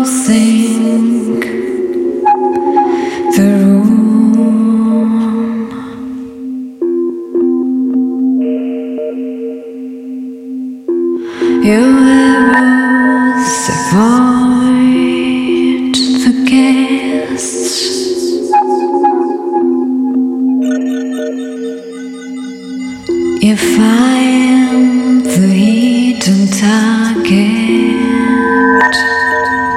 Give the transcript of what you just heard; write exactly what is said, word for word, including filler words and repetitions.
closing the room. You arrows avoid the guests. You find the hidden target.